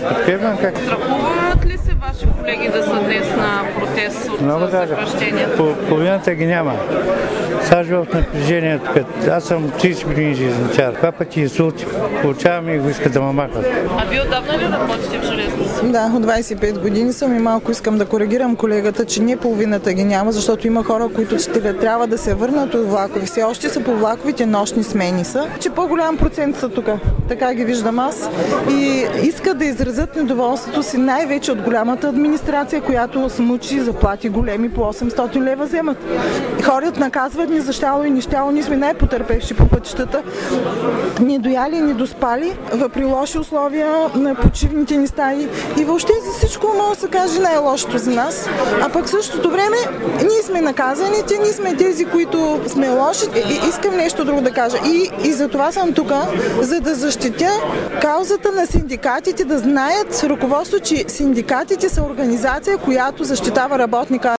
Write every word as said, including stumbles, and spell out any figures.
подкрепям. Как... Страхуват ли се ваши колеги да са днес на протест от много съкращенията? По, половината ги няма. Сега живея в напрежение. Аз съм трийсет години железничар. Това пъти инсулти получавам и го искат да ме махат. А вие отдавна ли работите в железница? Да, от двайсет и пет години съм и малко искам да коригирам колегата, че не половината ги няма, защото има хора, които ще трябва да се върнат от влакови. Все още са по влаковите, нощни смени са, че по-голям процент са тук. Така ги виждам аз. И искат да изразят недоволството си най-вече от голямата администрация, която смучи заплати големи по осемстотин лева вземат. Хората наказват ни за щало и нищало. Ние сме най-потърпевши по пътищата. Не дояли, не доспали, при лоши условия на почивните ни стаи. И въобще за всичко може да се каже най-лошото за нас. А пък в същото време ние сме наказаните, ние сме тези, които сме лоши. И искам нещо друго да кажа. И, и за това съм тук, за да защитя каузата на синдикатите, да знаят ръководство, че синдикатите са организация, която защитава работника.